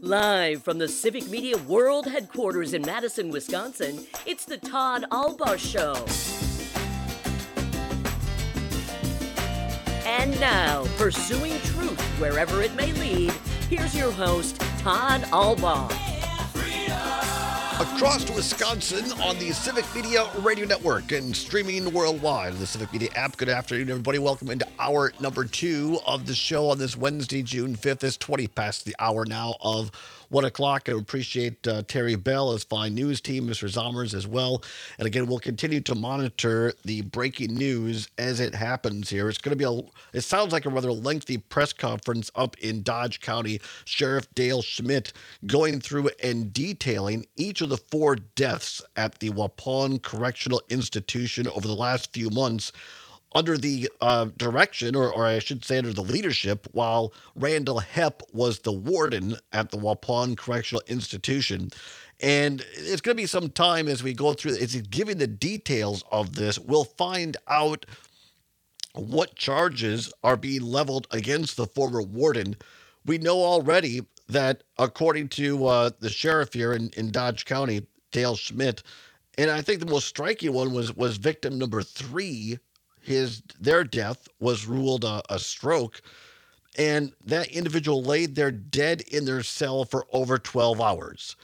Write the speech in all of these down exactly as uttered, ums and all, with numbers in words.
Live from the Civic Media World Headquarters in Madison, Wisconsin, it's the Todd Albaugh Show. And now, pursuing truth wherever it may lead, here's your host, Todd Albaugh. Across Wisconsin on the Civic Media Radio Network and streaming worldwide on the Civic Media app. Good afternoon, everybody. Welcome into hour number two of the show on this Wednesday, June fifth. It's twenty past the hour now of one o'clock. I appreciate uh, Terry Bell, his fine news team, Mister Zommers as well. And again, we'll continue to monitor the breaking news as it happens here. It's going to be a, it sounds like a rather lengthy press conference up in Dodge County. Sheriff Dale Schmidt going through and detailing each of the four deaths at the Waupun Correctional Institution over the last few months, under the uh, direction, or, or I should say under the leadership, while Randall Hepp was the warden at the Waupun Correctional Institution. And it's going to be some time as we go through, as he's giving the details of this, we'll find out what charges are being leveled against the former warden. We know already that, according to uh, the sheriff here in, in Dodge County, Dale Schmidt, and I think the most striking one was, was victim number three. His their death was ruled a, a stroke, and that individual laid there dead in their cell for over twelve hours.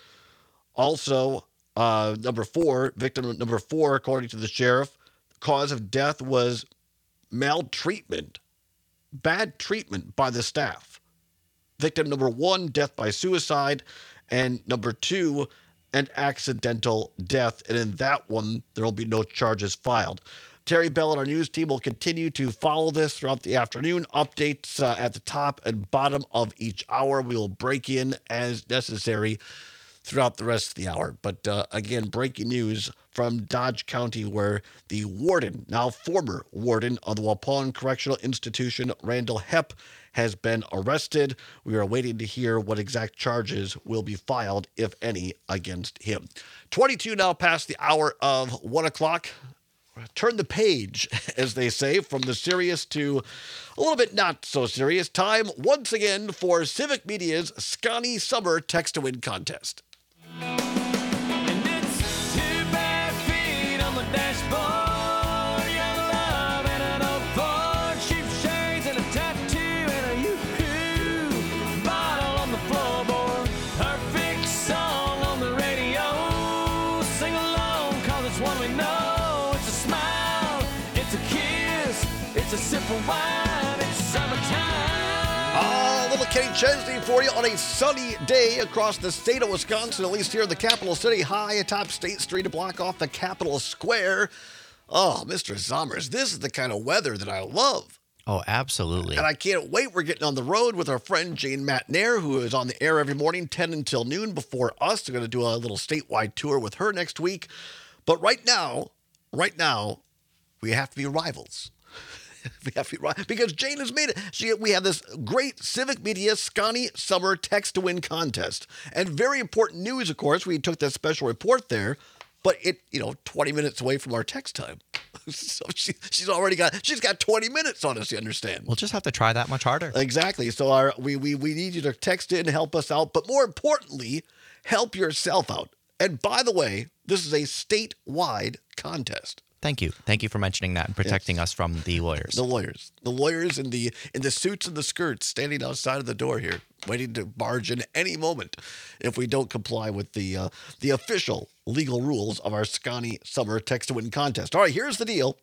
Also, uh, number four, victim number four, according to the sheriff, cause of death was maltreatment, bad treatment by the staff. Victim number one, death by suicide, and number two, an accidental death. And in that one, there will be no charges filed. Terry Bell and our news team will continue to follow this throughout the afternoon. Updates uh, at the top and bottom of each hour. We will break in as necessary throughout the rest of the hour. But uh, again, breaking news from Dodge County, where the warden, now former warden of the Waupun Correctional Institution, Randall Hepp, has been arrested. We are waiting to hear what exact charges will be filed, if any, against him. twenty-two now past the hour of one o'clock. Turn the page, as they say, from the serious to a little bit not so serious. Time once again for Civic Media's Scotty Summer Text to Win contest. And it's two bare feet on the dashboard, young love and an old Ford, cheap shades and a tattoo and a yoo-hoo bottle on the floorboard. Perfect song on the radio. Sing along, cause it's one we know. It's a sip of wine, it's summertime. Ah, little Kenny Chesney for you on a sunny day across the state of Wisconsin, at least here in the capital city, high atop State Street to block off the Capitol Square. Oh, Mister Zommers, this is the kind of weather that I love. Oh, absolutely. And I can't wait. We're getting on the road with our friend Jane Matnair, who is on the air every morning, ten until noon before us. We're going to do a little statewide tour with her next week. But right now, right now, we have to be rivals. We have to be right, because Jane has made it. She, we have this great Civic Media Scotty Summer Text to Win contest. And very important news, of course. We took that special report there, but it, you know, twenty minutes away from our text time. So she, she's already got, she's got twenty minutes on us, you understand? We'll just have to try that much harder. Exactly. So our, we, we, we need you to text in, help us out, but more importantly, help yourself out. And by the way, this is a statewide contest. Thank you. Thank you for mentioning that and protecting yes. us from the lawyers. The lawyers. The lawyers in the in the suits and the skirts standing outside of the door here, waiting to barge in any moment if we don't comply with the uh, the official legal rules of our Scotty Summer Text to Win contest. All right, here's the deal.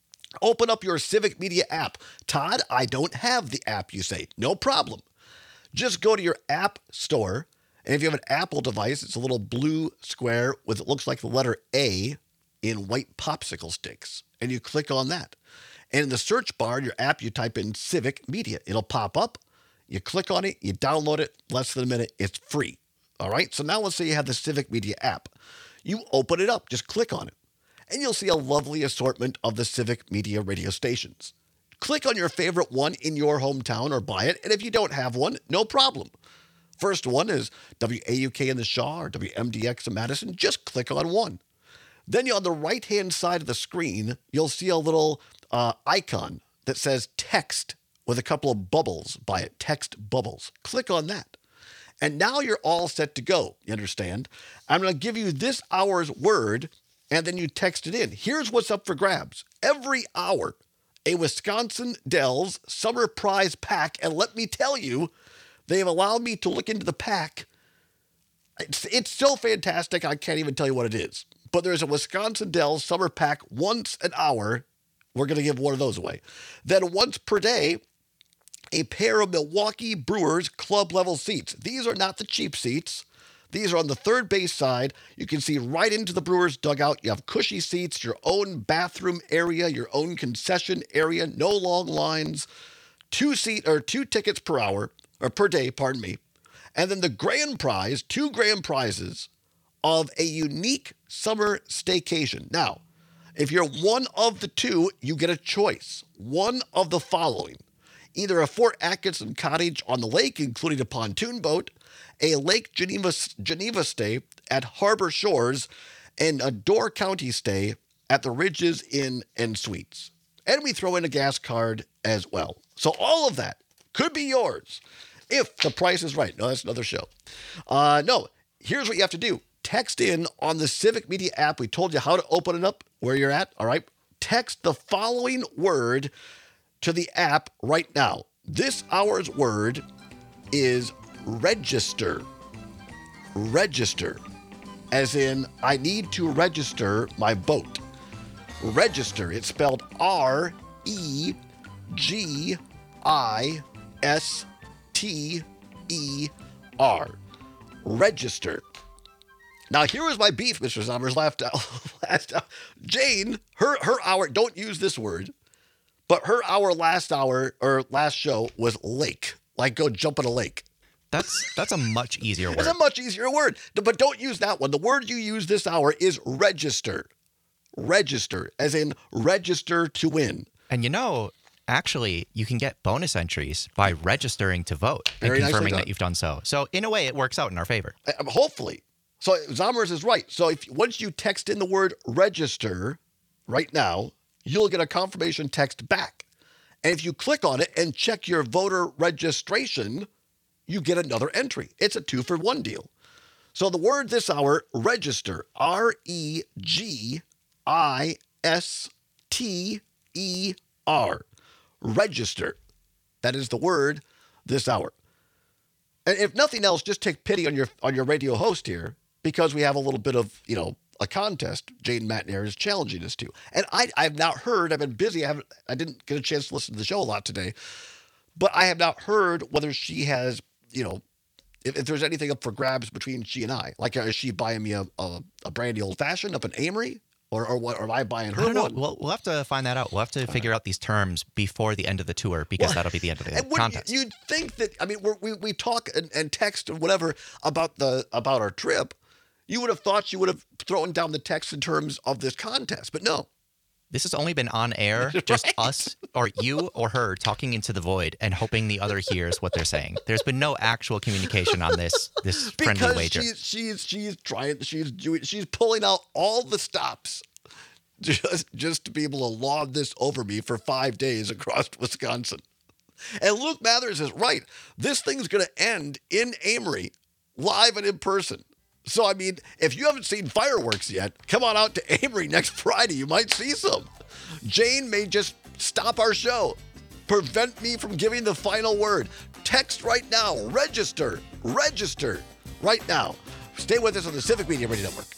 Open up your Civic Media app. Todd, I don't have the app, you say. No problem. Just go to your app store, and if you have an Apple device, it's a little blue square with, it looks like the letter A in white popsicle sticks, and you click on that. And in the search bar in your app, you type in Civic Media. It'll pop up. You click on it, you download it, less than a minute, it's free. All right, so now let's say you have the Civic Media app. You open it up, just click on it, and you'll see a lovely assortment of the Civic Media radio stations. Click on your favorite one in your hometown or buy it, and if you don't have one, no problem. First one is W A U K in the Shaw or W M D X in Madison. Just click on one. Then you, on the right-hand side of the screen, you'll see a little uh, icon that says text with a couple of bubbles by it, text bubbles. Click on that. And now you're all set to go. You understand? I'm going to give you this hour's word, and then you text it in. Here's what's up for grabs. Every hour, a Wisconsin Dells Summer Prize Pack. And let me tell you, they have allowed me to look into the pack. It's, it's still fantastic. I can't even tell you what it is. But there's a Wisconsin Dells Summer Pack once an hour. We're going to give one of those away. Then once per day, a pair of Milwaukee Brewers club level seats. These are not the cheap seats. These are on the third base side. You can see right into the Brewers dugout. You have cushy seats, your own bathroom area, your own concession area, no long lines, two seat or two tickets per hour or per day, pardon me. And then the grand prize, two grand prizes of a unique summer staycation. Now, if you're one of the two, you get a choice. One of the following. Either a Fort Atkinson cottage on the lake, including a pontoon boat, a Lake Geneva, Geneva stay at Harbor Shores, and a Door County stay at the Ridges Inn and Suites. And we throw in a gas card as well. So all of that could be yours if the price is right. No, that's another show. Uh, no, here's what you have to do. Text in on the Civic Media app. We told you how to open it up where you're at, all right? Text the following word to the app right now. This hour's word is register. Register. As in, I need to register my boat. Register. It's spelled R E G I S T E R. Register. Now, here was my beef, Mister Sommers, last last hour. Jane, her, her hour, don't use this word, but her hour last hour, or last show, was lake. Like, go jump in a lake. That's that's a much easier word. It's a much easier word, but don't use that one. The word you use this hour is register. Register, as in register to win. And you know, actually, you can get bonus entries by registering to vote and Very nicely confirming done. that you've done so. So in a way, it works out in our favor. Uh, Hopefully. So Zommers is right. So if once you text in the word register right now, you'll get a confirmation text back. And if you click on it and check your voter registration, you get another entry. It's a two for one deal. So the word this hour, register, R E G I S T E R. Register. That is the word this hour. And if nothing else, just take pity on your on your radio host here, because we have a little bit of, you know, a contest Jane Matnair is challenging us to. And I, I've not heard, I've been busy, I haven't, I didn't get a chance to listen to the show a lot today, but I have not heard whether she has, you know, if, if there's anything up for grabs between she and I. Like, is she buying me a, a, a brandy old fashioned up in Amory? Or, or what? Or am I buying her I don't know. one? We'll, we'll have to find that out. We'll have to figure out these terms before the end of the tour, because Well, that'll be the end of the And wouldn't contest. you- you'd think that, I mean, we're, we we talk and, and text and whatever about the about our trip. You would have thought you would have thrown down the text in terms of this contest, but no. This has only been on air, just Right. us or you or her talking into the void and hoping the other hears what they're saying. There's been no actual communication on this this friendly Because wager. she's she's she's trying she's doing she's pulling out all the stops just just to be able to laud this over me for five days across Wisconsin. And Luke Mathers is right. This thing's going to end in Amory, live and in person. So, I mean, if you haven't seen fireworks yet, come on out to Amory next Friday. You might see some. Jane may just stop our show, prevent me from giving the final word. Text right now. Register. Register right now. Stay with us on the Civic Media Radio Network.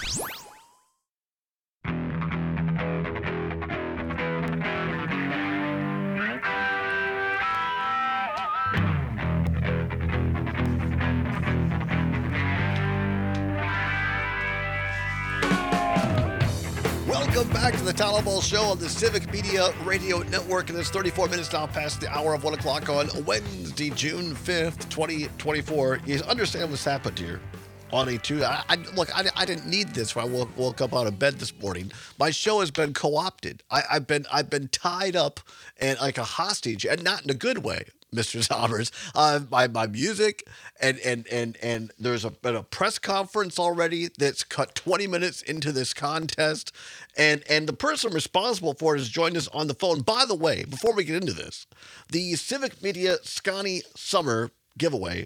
Welcome back to the Tyler Ball Show on the Civic Media Radio Network. And it's thirty-four minutes now past the hour of one o'clock on Wednesday, June fifth, twenty twenty-four. You understand what's happened here on a two. I, I, look, I, I didn't need this when I woke, woke up out of bed this morning. My show has been co-opted. I, I've been I've been tied up and like a hostage, and not in a good way, Mister Sommers. Uh, my my music and and and and there's a, been a press conference already that's cut twenty minutes into this contest, and and the person responsible for it has joined us on the phone. By the way, before we get into this, the Civic Media Scotty Summer giveaway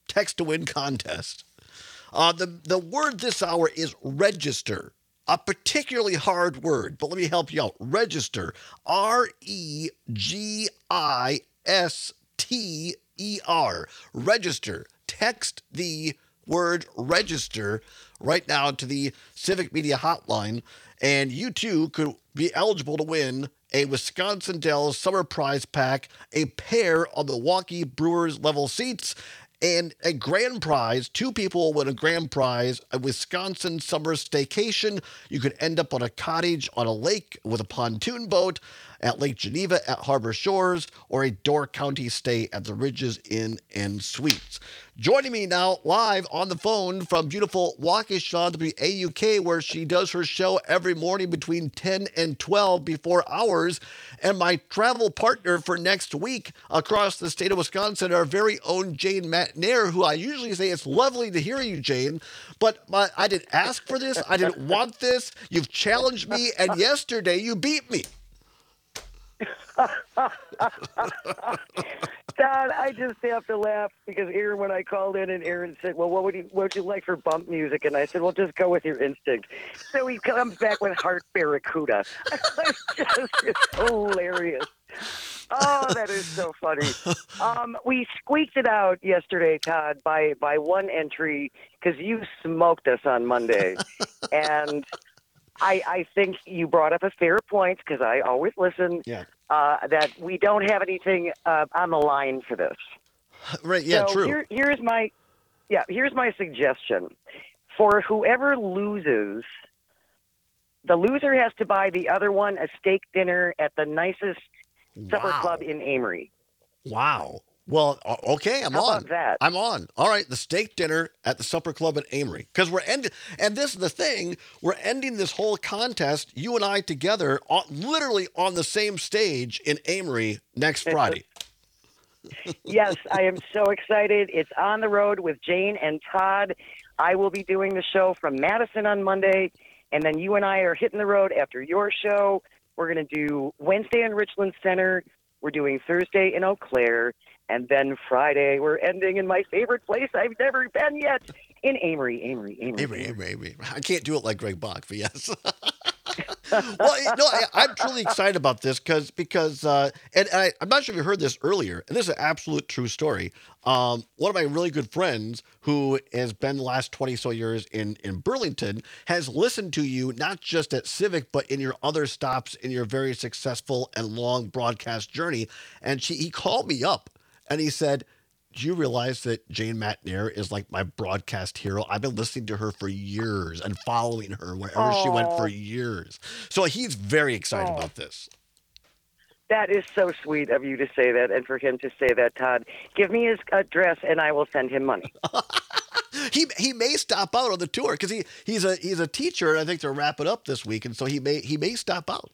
text to win contest. Uh, the, the word this hour is register, a particularly hard word, but let me help you out. Register, R E G I S T E R, register. Text the word register right now to the Civic Media Hotline, and you too could be eligible to win a Wisconsin Dells Summer Prize Pack, a pair of Milwaukee Brewers level seats, and a grand prize. Two people will win a grand prize, a Wisconsin summer staycation. You could end up on a cottage on a lake with a pontoon boat at Lake Geneva at Harbor Shores, or a Door County stay at the Ridges Inn and Suites. Joining me now live on the phone from beautiful Waukesha, W A U K, where she does her show every morning between ten and twelve before hours, and my travel partner for next week across the state of Wisconsin, our very own Jane Matnair, who I usually say it's lovely to hear you, Jane, but my, I didn't ask for this. I didn't want this. You've challenged me, and yesterday you beat me. Don, I just have to laugh because Aaron, when I called in and Aaron said, well, what would you, what would you like for bump music? And I said, well, just go with your instinct. So he comes back with Heart Barracuda. It's just it's hilarious. Oh, that is so funny. Um, we squeaked it out yesterday, Todd, by, by one entry because you smoked us on Monday. And I, I think you brought up a fair point because I always listen. Yeah. Uh, that we don't have anything uh, on the line for this. Right. Yeah. so True. Here, here's my, yeah. Here's my suggestion for whoever loses. The loser has to buy the other one a steak dinner at the nicest supper Wow. club in Amory. Wow. Well, o- okay, I'm How on. about that? I'm on. All right, the steak dinner at the Supper Club in Amory. Because we're ending, and this is the thing, we're ending this whole contest, you and I together, on, literally on the same stage in Amory next Friday. Yes, I am so excited. It's on the road with Jane and Todd. I will be doing the show from Madison on Monday, and then you and I are hitting the road after your show. We're going to do Wednesday in Richland Center. We're doing Thursday in Eau Claire. And then Friday, we're ending in my favorite place I've never been yet, in Amory, Amory, Amory. Amory, Amory, Amory. I can't do it like Greg Bach, but yes. Well, you know, I, I'm truly excited about this because, because, uh, and I, I'm not sure if you heard this earlier, and this is an absolute true story. Um, one of my really good friends who has been the last twenty so years in, in Burlington has listened to you, not just at Civic, but in your other stops in your very successful and long broadcast journey. And she, he called me up and he said, do you realize that Jane Matnair is like my broadcast hero? I've been listening to her for years and following her wherever she went for years. So he's very excited Aww. about this. That is so sweet of you to say that, and for him to say that, Todd. Give me his address, and I will send him money. he he may stop out on the tour because he, he's a he's a teacher, and I think they're wrapping up this week, and so he may he may stop out.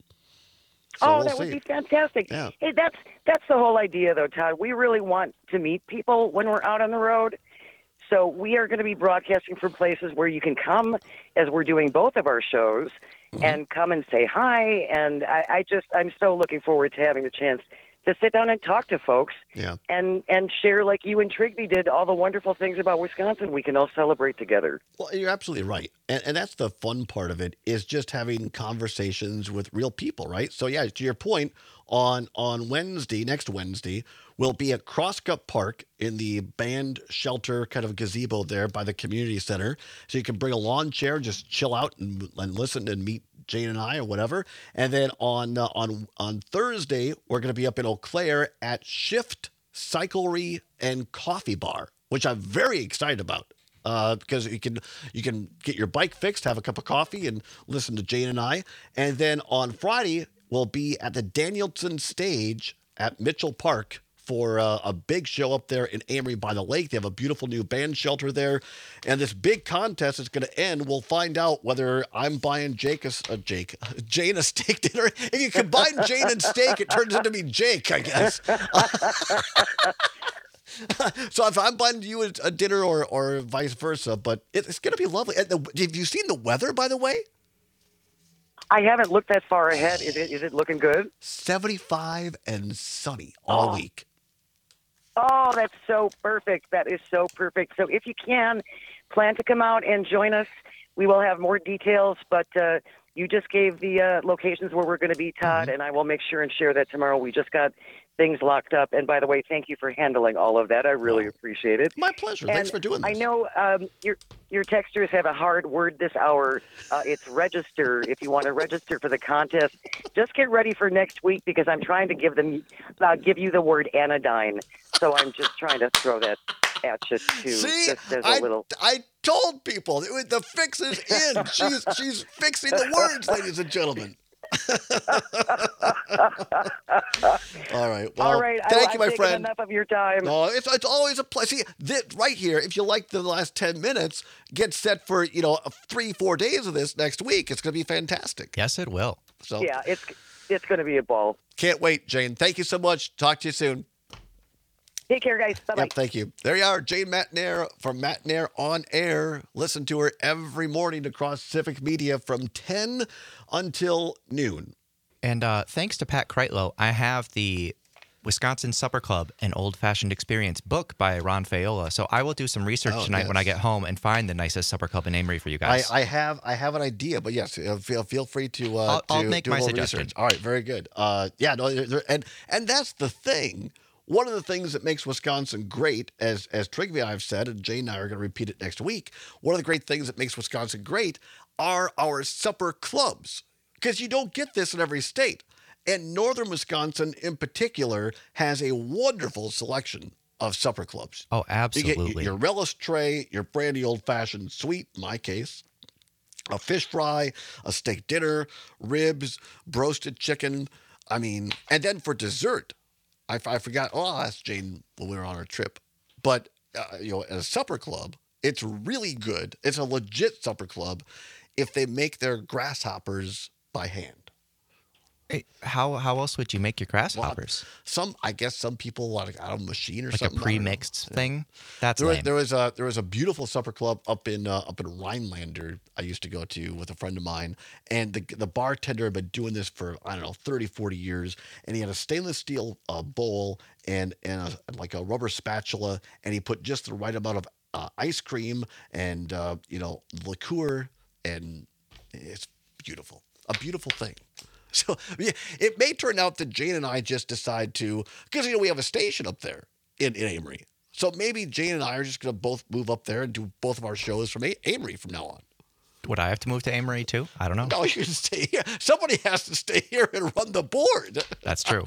So oh, we'll that see. would be fantastic. Yeah. Hey, that's that's the whole idea, though, Todd. We really want to meet people when we're out on the road. So we are going to be broadcasting from places where you can come, as we're doing both of our shows, Mm-hmm. and come and say hi. And I, I just, I'm so looking forward to having the chance to sit down and talk to folks Yeah. and, and share, like you and Trigby did, all the wonderful things about Wisconsin we can all celebrate together. Well, you're absolutely right. And, and that's the fun part of it, is just having conversations with real people, right? So, yeah, to your point, on on Wednesday, next Wednesday, we'll be at Crosscup Park in the band shelter kind of gazebo there by the community center. So you can bring a lawn chair, just chill out and, and listen and meet Jane and I or whatever. And then on uh, on on Thursday, we're going to be up in Eau Claire at Shift Cyclery and Coffee Bar, which I'm very excited about. Uh, because you can you can get your bike fixed, have a cup of coffee, and listen to Jane and I. And then on Friday, we'll be at the Danielson Stage at Mitchell Park for uh, a big show up there in Amory by the lake. They have a beautiful new band shelter there. And this big contest is going to end. We'll find out whether I'm buying Jake a, uh, Jake, Jane a steak dinner. If you combine Jane and steak, it turns into me Jake, I guess. So if I'm buying you a, a dinner or, or vice versa, but it, it's going to be lovely. And the, have you seen the weather, by the way? I haven't looked that far ahead. Is it is it looking good? seventy-five and sunny all Oh. week. Oh, that's so perfect. That is so perfect. So if you can, plan to come out and join us. We will have more details, but uh, you just gave the uh, locations where we're going to be, Todd, Mm-hmm. and I will make sure and share that tomorrow. We just got things locked up. And by the way, thank you for handling all of that. I really Wow. appreciate it. My pleasure. Thanks And for doing this. I know um, your your texters have a hard word this hour. Uh, it's register. If you want to register for the contest, just get ready for next week because I'm trying to give them uh, give you the word anodyne. So I'm just trying to throw that at you too. See, just as a I, little. I told people it was, the fix is in. She's she's fixing the words, ladies and gentlemen. All right. Well, All right. thank I, you, my I've taken friend. Enough of your time. No, it's it's always a pleasure. See, this, right here, if you like the last ten minutes, get set for, you know, three, four days of this next week. It's going to be fantastic. Yes, it will. So Yeah, it's it's going to be a ball. can't wait, Jane. Thank you so much. Talk to you soon. Take care, guys. Bye bye. Yep, thank you. There you are, Jane Matnair from Matnair on Air. Listen to her every morning across Civic Media from ten until noon. And uh, thanks to Pat Kreitlow, I have the Wisconsin Supper Club, an old-fashioned experience book by Ron Fayola. So I will do some research Oh, tonight when I yes. get home and find the nicest supper club in Amory for you I, guys. I have I have an idea, but yes, uh, feel feel free to uh, I'll- I'll to make do my a little suggestion. research. All right, very good. Uh, yeah, no, there- there- and and that's the thing. One of the things that makes Wisconsin great, as as Trigby and I have said, and Jane and I are going to repeat it next week. One of the great things that makes Wisconsin great are our supper clubs, because you don't get this in every state. And northern Wisconsin, in particular, has a wonderful selection of supper clubs. oh, You absolutely. get your relish tray, your brandy old-fashioned sweet, in my case, a fish fry, a steak dinner, ribs, roasted chicken. I mean, and then for dessert, I, I forgot. Oh, I asked Jane when we were on our trip. But, uh, you know, at a supper club, it's really good. It's a legit supper club if they make their grasshoppers by hand. Hey, how how else would you make your grasshoppers? Some, I guess, some people like out of a machine or Like a something. I don't know. pre-mixed thing? That's There was, lame. there was a there was a beautiful supper club up in uh, up in Rhinelander I used to go to with a friend of mine, and the the bartender had been doing this for I don't know thirty, forty years, and he had a stainless steel uh, bowl and and a, like a rubber spatula, and he put just the right amount of uh, ice cream and uh, you know liqueur, and it's beautiful, a beautiful thing. So yeah, it may turn out that Jane and I just decide to, because you know we have a station up there in, in Amory. So maybe Jane and I are just going to both move up there and do both of our shows from A- Amory from now on. Would I have to move to Amory too? I don't know. No, you can stay here. Somebody has to stay here and run the board. That's true.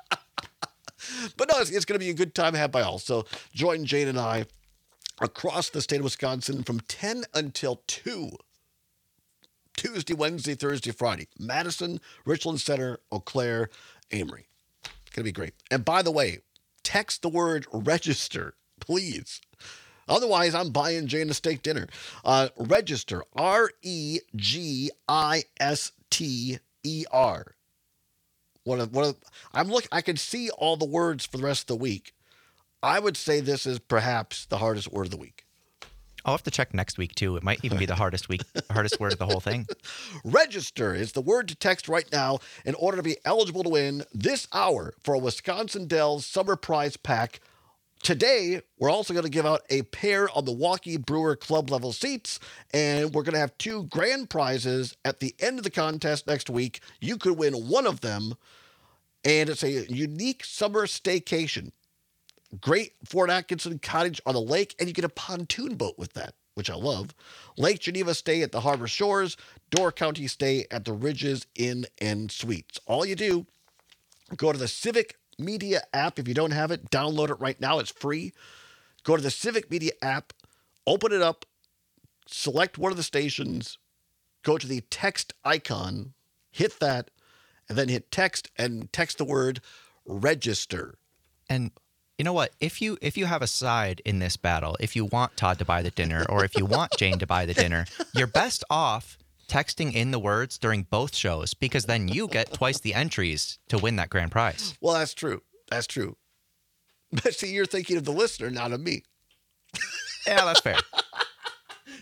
But no, it's, it's going to be a good time had by all. So join Jane and I across the state of Wisconsin from ten until two. Tuesday, Wednesday, Thursday, Friday. Madison, Richland Center, Eau Claire, Amory. It's going to be great. And by the way, text the word register, please. Otherwise, I'm buying Jane a steak dinner. Uh, register, R E G I S T E R. One of, one of, I'm look. I can see all the words for the rest of the week. I would say this is perhaps the hardest word of the week. I'll have to check next week too. It might even be the hardest week, hardest word of the whole thing. Register is the word to text right now in order to be eligible to win this hour for a Wisconsin Dells Summer Prize Pack. Today, we're also going to give out a pair of Milwaukee Brewer Club level seats, and we're going to have two grand prizes at the end of the contest next week. You could win one of them, and it's a unique summer staycation. Great Fort Atkinson cottage on the lake, and you get a pontoon boat with that, which I love. Lake Geneva stay at the Harbor Shores, Door County stay at the Ridges Inn and Suites. All you do, go to the Civic Media app. If you don't have it, download it right now. It's free. Go to the Civic Media app, open it up, select one of the stations, go to the text icon, hit that, and then hit text and text the word register. And you know what? If you if you have a side in this battle, if you want Todd to buy the dinner, or if you want Jane to buy the dinner, you're best off texting in the words during both shows, because then you get twice the entries to win that grand prize. Well, that's true. That's true. But see, you're thinking of the listener, not of me. Yeah, that's fair.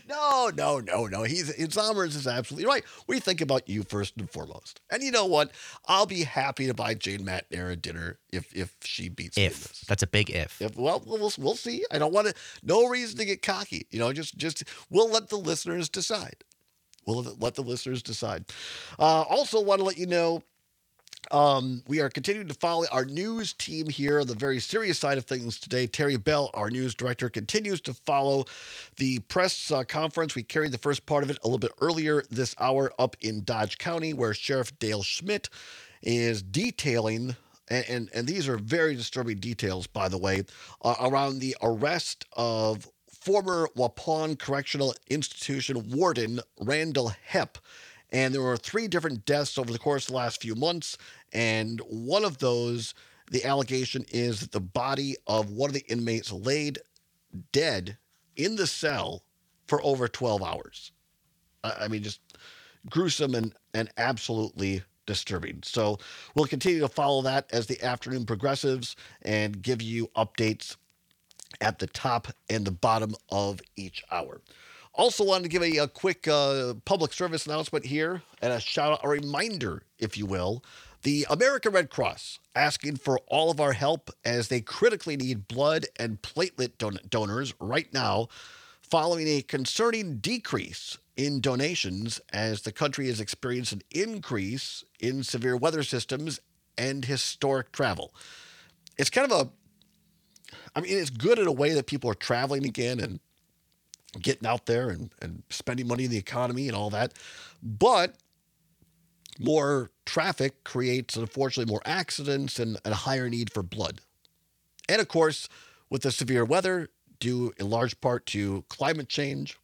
No, no, no, no. He's Zommers is absolutely right. We think about you first and foremost. And you know what? I'll be happy to buy Jane McNair a dinner if if she beats me in If this. that's a big if. If, well, we'll we'll see. I don't want to. No reason to get cocky. You know, just just we'll let the listeners decide. We'll let the listeners decide. Uh, also, want to let you know. Um, we are continuing to follow our news team here on the very serious side of things today. Terry Bell, our news director, continues to follow the press uh, conference. We carried the first part of it a little bit earlier this hour up in Dodge County, where Sheriff Dale Schmidt is detailing, and, and, and these are very disturbing details, by the way, uh, around the arrest of former Waupun Correctional Institution warden Randall Hepp. And there were three different deaths over the course of the last few months. And one of those, the allegation is that the body of one of the inmates laid dead in the cell for over twelve hours. I I mean, just gruesome and, and absolutely disturbing. So we'll continue to follow that as the afternoon progresses and give you updates at the top and the bottom of each hour. Also wanted to give a, a quick uh, public service announcement here and a shout out, a reminder, if you will. The American Red Cross asking for all of our help as they critically need blood and platelet don- donors right now, following a concerning decrease in donations as the country has experienced an increase in severe weather systems and historic travel. It's kind of a, I mean, it's good in a way that people are traveling again and getting out there and, and spending money in the economy and all that. But more traffic creates, unfortunately, more accidents and a higher need for blood. And of course, with the severe weather, due in large part to climate change,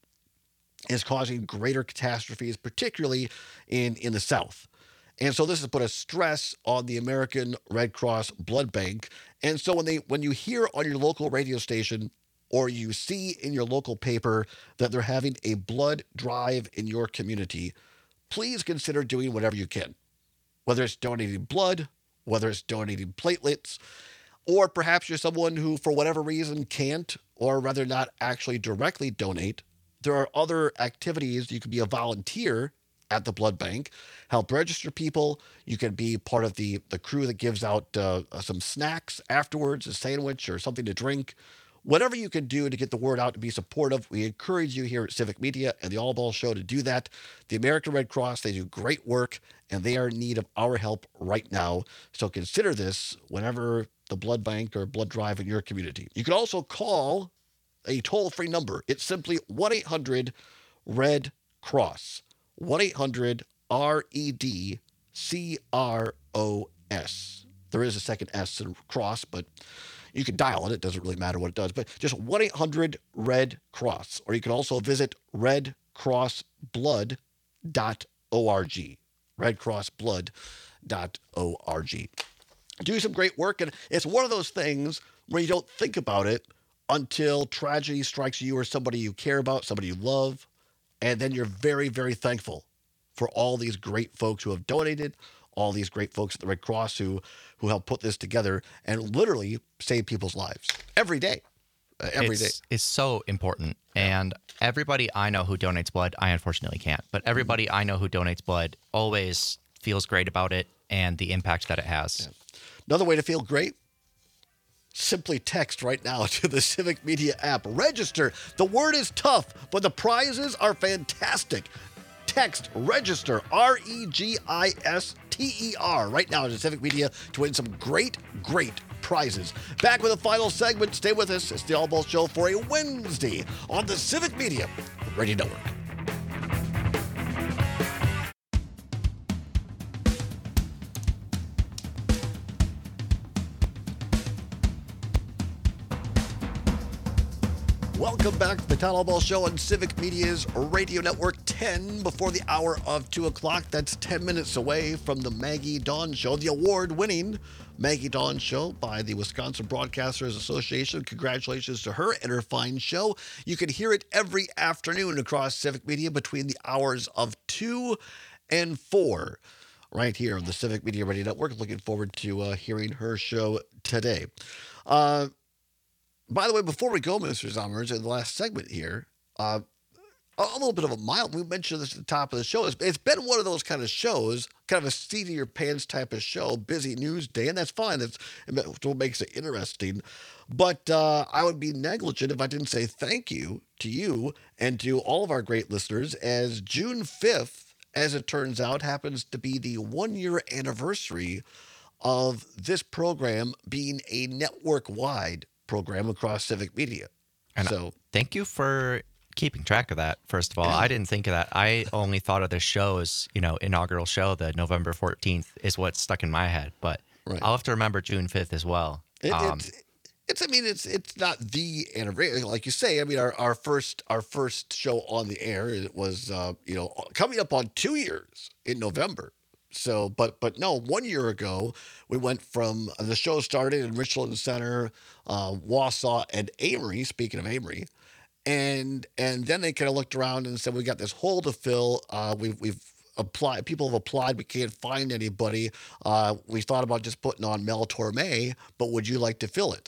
is causing greater catastrophes, particularly in, in the South. And so this has put a stress on the American Red Cross Blood Bank. And so when they when you hear on your local radio station or you see in your local paper that they're having a blood drive in your community, please consider doing whatever you can. Whether it's donating blood, whether it's donating platelets, or perhaps you're someone who, for whatever reason, can't, or rather not actually directly donate. There are other activities. You can be a volunteer at the blood bank, help register people. You can be part of the, the crew that gives out uh, some snacks afterwards, a sandwich or something to drink. Whatever you can do to get the word out to be supportive, we encourage you here at Civic Media and the All Ball Show to do that. The American Red Cross, they do great work, and they are in need of our help right now. So consider this whenever the blood bank or blood drive in your community. You can also call a toll-free number. It's simply one eight hundred red cross. one eight hundred R E D C R O S. There is a second S in cross, but you can dial it. It doesn't really matter what it does. But just one eight hundred red cross. Or you can also visit red cross blood dot org. red cross blood dot org. Do some great work. And it's one of those things where you don't think about it until tragedy strikes you or somebody you care about, somebody you love. And then you're very, very thankful for all these great folks who have donated, all these great folks at the Red Cross who who help put this together and literally save people's lives every day. Uh, every it's, day. It's so important. And everybody I know who donates blood, I unfortunately can't, but everybody I know who donates blood always feels great about it and the impact that it has. Yeah. Another way to feel great, simply text right now to the Civic Media app. Register. The word is tough, but the prizes are fantastic. Text register, R E G I S T E R, right now to Civic Media to win some great, great prizes. Back with a final segment. Stay with us. It's the All Ball Show for a Wednesday on the Civic Media Radio Network. Welcome back to the Town Hall Ball Show on Civic Media's Radio Network. ten before the hour of two o'clock. That's ten minutes away from the Maggie Dawn Show, the award-winning Maggie Dawn Show by the Wisconsin Broadcasters Association. Congratulations to her and her fine show. You can hear it every afternoon across Civic Media between the hours of two and four, right here on the Civic Media Radio Network. Looking forward to uh, hearing her show today. Uh, by the way, before we go, Mister Zommers, in the last segment here, uh, a little bit of a mild. We mentioned this at the top of the show. It's, it's been one of those kind of shows, kind of a seat in your pants type of show, busy news day, and that's fine. That's what makes it interesting. But uh, I would be negligent if I didn't say thank you to you and to all of our great listeners, as June fifth, as it turns out, happens to be the one-year anniversary of this program being a network-wide program across Civic Media. And so, thank you for keeping track of that. First of all, Yeah. I didn't think of that. I only thought of the show's, you know, inaugural show, the November fourteenth, is what stuck in my head. But Right. I'll have to remember June fifth as well. It, Um, it's, it's, I mean, it's it's not the anniversary, like you say. I mean, our, our first our first show on the air, it was uh, you know coming up on two years in November. So, but but no, one year ago we went from the show started in Richland Center, uh, Wausau, and Amory. Speaking of Amory, and and then they kind of looked around and said, we got this hole to fill. Uh, we've we've applied. People have applied. We can't find anybody. Uh, we thought about just putting on Mel Torme, but would you like to fill it?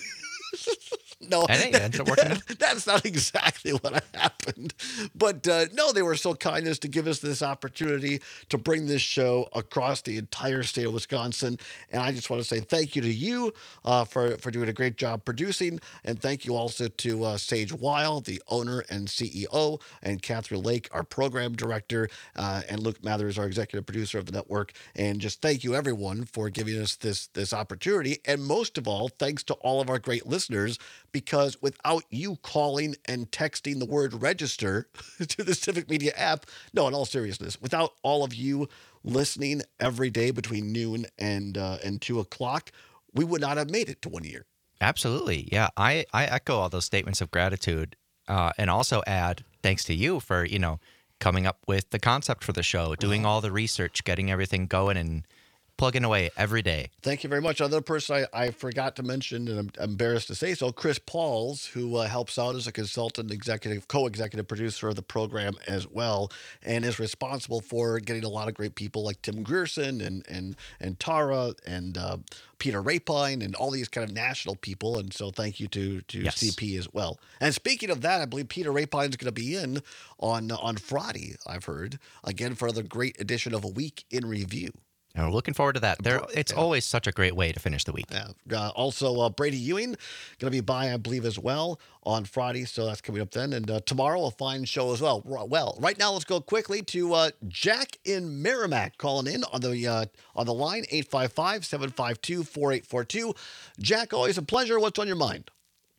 No, And it ended up working out. that's not exactly what happened. But uh, no, they were so kind as to give us this opportunity to bring this show across the entire state of Wisconsin. And I just want to say thank you to you uh, for, for doing a great job producing. And thank you also to uh, Sage Weil, the owner and C E O, and Catherine Lake, our program director, uh, and Luke Mathers, our executive producer of the network. And just thank you, everyone, for giving us this, this opportunity. And most of all, thanks to all of our great listeners, because without you calling and texting the word register to the Civic Media app, no, in all seriousness, without all of you listening every day between noon and uh, and two o'clock, we would not have made it to one year. Absolutely. Yeah. I, I echo all those statements of gratitude uh, and also add thanks to you for, you know, coming up with the concept for the show, doing all the research, getting everything going and plugging away every day. Thank you very much. Another person I, I forgot to mention, and I'm embarrassed to say so, Chris Pauls, who uh, helps out as a consultant, executive, co-executive producer of the program as well, and is responsible for getting a lot of great people like Tim Grierson and and and Tara and uh, Peter Rapine and all these kind of national people. And so thank you to to Yes. C P as well. And speaking of that, I believe Peter Rapine is going to be in on on Friday, I've heard, again for another great edition of A Week in Review. And we're looking forward to that. There, it's Yeah. always such a great way to finish the week. Yeah. Uh, also, uh, Brady Ewing going to be by, I believe, as well on Friday. So that's coming up then. And uh, tomorrow, a fine show as well. R- Well, right now, let's go quickly to uh, Jack in Merrimack calling in on the uh, on the line, eight five five, seven five two, four eight four two. Jack, always a pleasure. What's on your mind?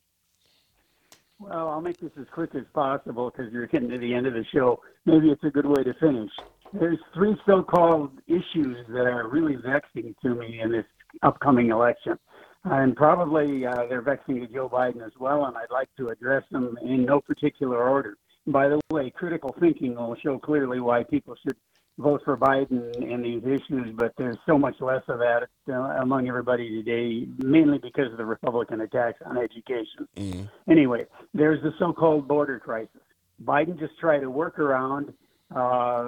Well, I'll make this as quick as possible because you're getting to the end of the show. Maybe it's a good way to finish. There's three so-called issues that are really vexing to me in this upcoming election. And probably uh, they're vexing to Joe Biden as well, and I'd like to address them in no particular order. By the way, critical thinking will show clearly why people should vote for Biden in these issues, but there's so much less of that uh, among everybody today, mainly because of the Republican attacks on education. Mm. Anyway, there's the so-called border crisis. Biden just tried to work around uh,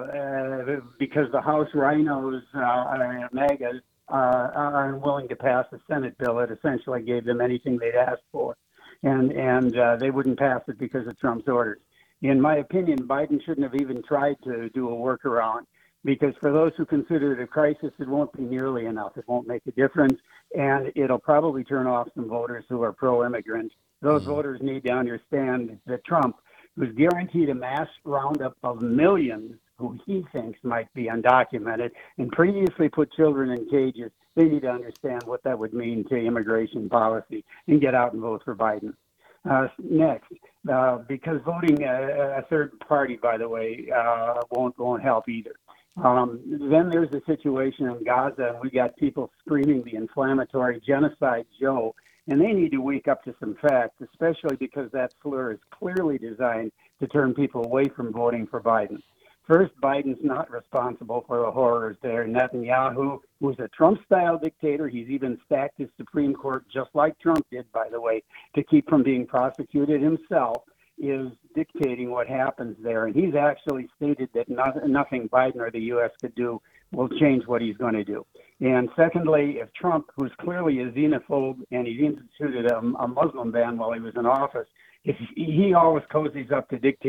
uh, because the House rhinos, uh, MAGAs, uh, are unwilling to pass a Senate bill that essentially gave them anything they'd asked for, and and uh, they wouldn't pass it because of Trump's orders. In my opinion, Biden shouldn't have even tried to do a workaround, because for those who consider it a crisis, it won't be nearly enough. It won't make a difference, and it'll probably turn off some voters who are pro-immigrant. Those Mm-hmm. voters need to understand that Trump, who's guaranteed a mass roundup of millions who he thinks might be undocumented, and previously put children in cages, they need to understand what that would mean to immigration policy and get out and vote for Biden. Uh, next, uh, because voting a, a third party, by the way, uh, won't won't help either. Um, then there's the situation in Gaza, and we got people screaming the inflammatory genocide Joe, and they need to wake up to some facts, especially because that slur is clearly designed to turn people away from voting for Biden. First, Biden's not responsible for the horrors there. Netanyahu, who's a Trump-style dictator, he's even stacked his Supreme Court just like Trump did, by the way, to keep from being prosecuted himself, is dictating what happens there. And he's actually stated that not, nothing Biden or the U S could do will change what he's going to do. And secondly, if Trump, who's clearly a xenophobe, and he instituted a, a Muslim ban while he was in office, if he always cozies up to dictators,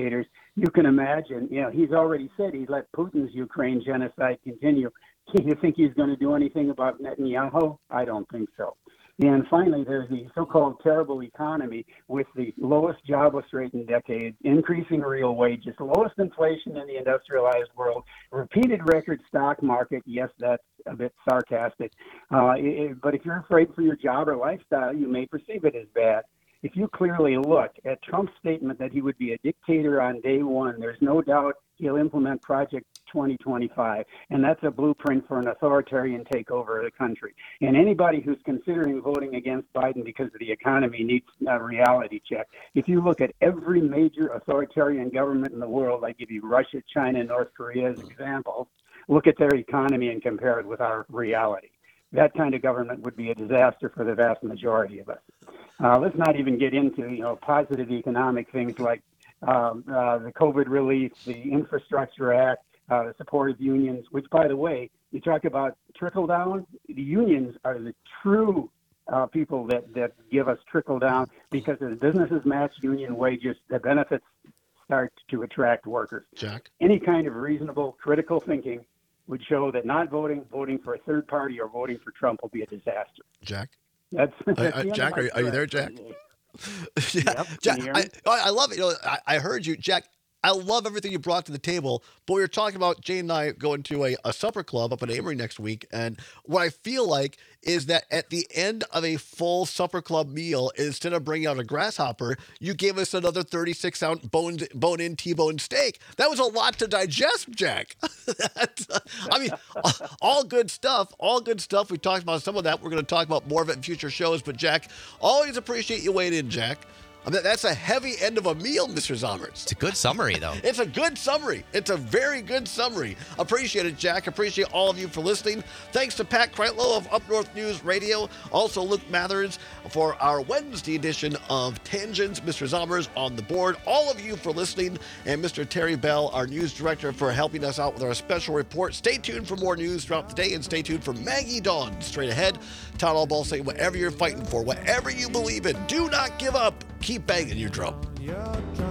you can imagine, you know, he's already said he'd let Putin's Ukraine genocide continue. Do you think he's going to do anything about Netanyahu? I don't think so. And finally, there's the so-called terrible economy with the lowest jobless rate in decades, increasing real wages, lowest inflation in the industrialized world, repeated record stock market. Yes, that's a bit sarcastic. Uh, it, but if you're afraid for your job or lifestyle, you may perceive it as bad. If you clearly look at Trump's statement that he would be a dictator on day one, there's no doubt he'll implement Project twenty twenty-five, and that's a blueprint for an authoritarian takeover of the country. And anybody who's considering voting against Biden because of the economy needs a reality check. If you look at every major authoritarian government in the world, I give you Russia, China, North Korea as examples, look at their economy and compare it with our reality. That kind of government would be a disaster for the vast majority of us. Uh, let's not even get into, you know, positive economic things like um, uh, the COVID relief, the Infrastructure Act, uh, the support of unions, which, by the way, you talk about trickle down. The unions are the true uh, people that, that give us trickle down, because as businesses match union wages, the benefits start to attract workers. Jack? Any kind of reasonable, critical thinking would show that not voting, voting for a third party, or voting for Trump will be a disaster. Jack? That's, that's Uh, the uh, end of Jack, my are you, are you there, thread. Jack? yeah, Yep, can Jack, you hear I, me? I love it. You know, I, I heard you, Jack. I love everything you brought to the table. But we were talking about Jane and I going to a, a supper club up in Amory next week, and what I feel like is that at the end of a full supper club meal, instead of bringing out a grasshopper, you gave us another thirty-six ounce bone bone-in T-bone steak. That was a lot to digest, Jack. That's, uh, I mean, all good stuff. All good stuff. We talked about some of that. We're going to talk about more of it in future shows. But Jack, always appreciate you weighing in, Jack. I mean, that's a heavy end of a meal, Mister Zommers. It's a good summary, though. It's a good summary. It's a very good summary. Appreciate it, Jack. Appreciate all of you for listening. Thanks to Pat Kreitlow of Up North News Radio. Also, Luke Mathers for our Wednesday edition of Tangents. Mister Zommers on the board. All of you for listening. And Mister Terry Bell, our news director, for helping us out with our special report. Stay tuned for more news throughout the day, and stay tuned for Maggie Dawn straight ahead. Todd Allball saying, whatever you're fighting for, whatever you believe in, do not give up. Keep banging your drum. Your drum.